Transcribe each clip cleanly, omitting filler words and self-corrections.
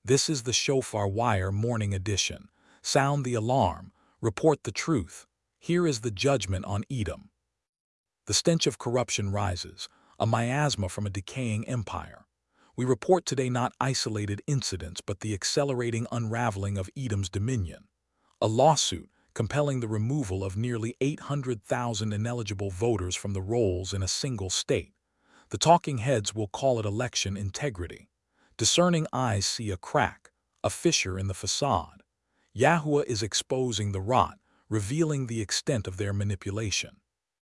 This is the Shofar Wire Morning Edition. Sound the alarm. Report the truth. Here is the judgment on Edom. The stench of corruption rises, a miasma from a decaying empire. We report today not isolated incidents but the accelerating unraveling of Edom's dominion. A lawsuit compelling the removal of nearly 800,000 ineligible voters from the rolls in a single state. The talking heads will call it election integrity. Discerning eyes see a crack, a fissure in the facade. Yahuwah is exposing the rot, revealing the extent of their manipulation.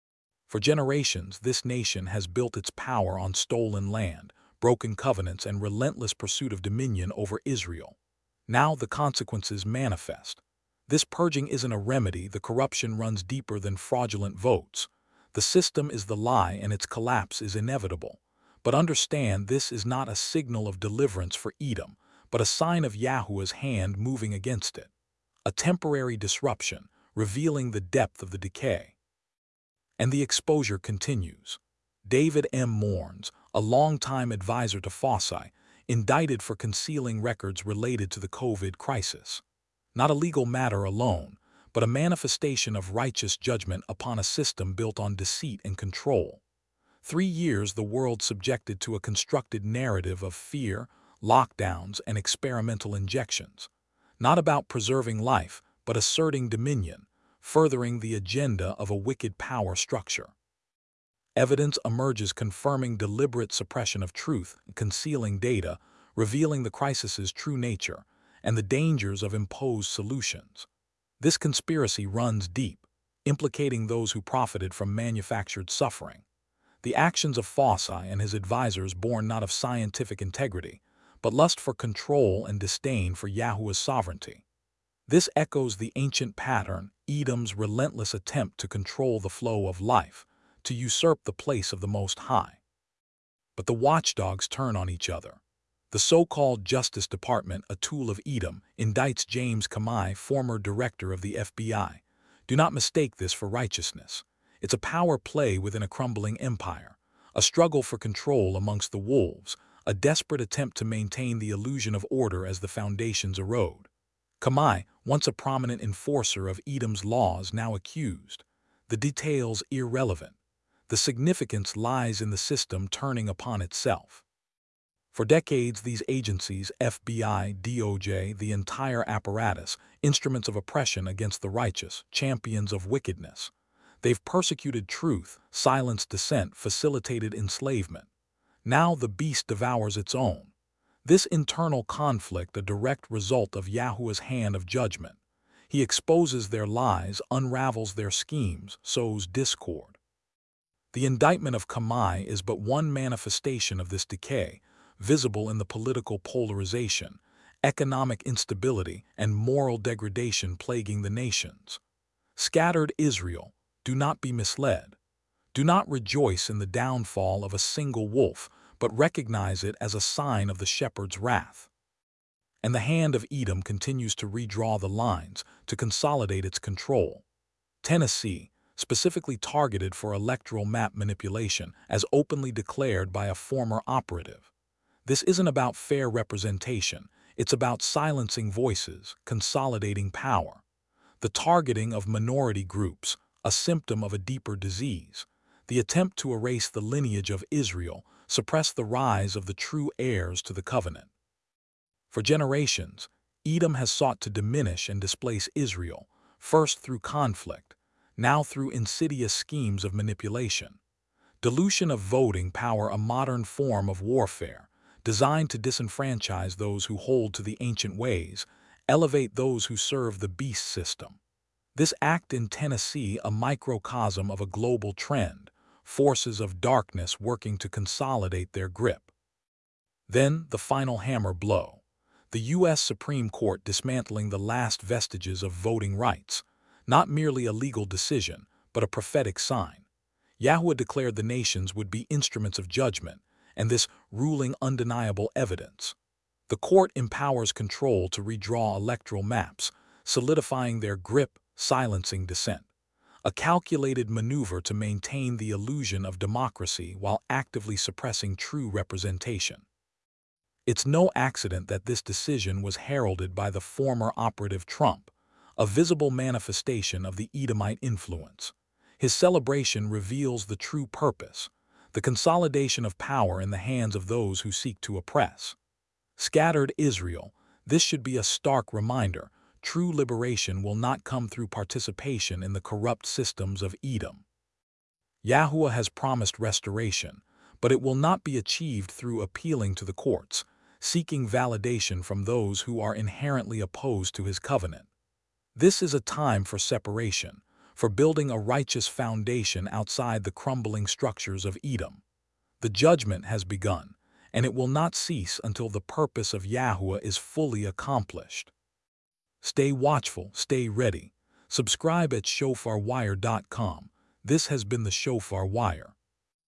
For generations, this nation has built its power on stolen land, broken covenants, and relentless pursuit of dominion over Israel. Now the consequences manifest. This purging isn't a remedy, the corruption runs deeper than fraudulent votes. The system is the lie and its collapse is inevitable. But understand, this is not a signal of deliverance for Edom, but a sign of Yahuwah's hand moving against it. A temporary disruption, revealing the depth of the decay. And the exposure continues. David M. Mourns, a longtime advisor to Fauci, indicted for concealing records related to the COVID crisis. Not a legal matter alone, but a manifestation of righteous judgment upon a system built on deceit and control. 3 years the world subjected to a constructed narrative of fear, lockdowns, and experimental injections. Not about preserving life, but asserting dominion, furthering the agenda of a wicked power structure. Evidence emerges confirming deliberate suppression of truth, concealing data, revealing the crisis's true nature, and the dangers of imposed solutions. This conspiracy runs deep, implicating those who profited from manufactured suffering. The actions of Fauci and his advisors born not of scientific integrity, but lust for control and disdain for Yahuwah's sovereignty. This echoes the ancient pattern, Edom's relentless attempt to control the flow of life, to usurp the place of the Most High. But the watchdogs turn on each other. The so-called Justice Department, a tool of Edom, indicts James Comey, former director of the FBI. Do not mistake this for righteousness. It's a power play within a crumbling empire, a struggle for control amongst the wolves, a desperate attempt to maintain the illusion of order as the foundations erode. Comey, once a prominent enforcer of Edom's laws, now accused. The details irrelevant. The significance lies in the system turning upon itself. For decades, these agencies, FBI, DOJ, the entire apparatus, instruments of oppression against the righteous, champions of wickedness. They've persecuted truth, silenced dissent, facilitated enslavement. Now the beast devours its own. This internal conflict, a direct result of Yahuwah's hand of judgment. He exposes their lies, unravels their schemes, sows discord. The indictment of Comey is but one manifestation of this decay, visible in the political polarization, economic instability, and moral degradation plaguing the nations. Scattered Israel, do not be misled. Do not rejoice in the downfall of a single wolf, but recognize it as a sign of the shepherd's wrath. And the hand of Edom continues to redraw the lines, to consolidate its control. Tennessee, specifically targeted for electoral map manipulation, as openly declared by a former operative. This isn't about fair representation, it's about silencing voices, consolidating power. The targeting of minority groups, a symptom of a deeper disease. The attempt to erase the lineage of Israel, suppress the rise of the true heirs to the covenant. For generations, Edom has sought to diminish and displace Israel, first through conflict, now through insidious schemes of manipulation. Dilution of voting power, a modern form of warfare, designed to disenfranchise those who hold to the ancient ways, elevate those who serve the beast system. This act in Tennessee, a microcosm of a global trend, forces of darkness working to consolidate their grip. Then the final hammer blow. The U.S. Supreme Court dismantling the last vestiges of voting rights, not merely a legal decision, but a prophetic sign. Yahuwah declared the nations would be instruments of judgment, and this ruling undeniable evidence. The court empowers control to redraw electoral maps, solidifying their grip, silencing dissent. A calculated maneuver to maintain the illusion of democracy while actively suppressing true representation. It's no accident that this decision was heralded by the former operative Trump, a visible manifestation of the Edomite influence. His celebration reveals the true purpose, the consolidation of power in the hands of those who seek to oppress. Scattered Israel, this should be a stark reminder: true liberation will not come through participation in the corrupt systems of Edom. Yahuwah has promised restoration, but it will not be achieved through appealing to the courts, seeking validation from those who are inherently opposed to his covenant. This is a time for separation, for building a righteous foundation outside the crumbling structures of Edom. The judgment has begun, and it will not cease until the purpose of Yahuwah is fully accomplished. Stay watchful, stay ready. Subscribe at shofarwire.com. This has been the Shofar Wire.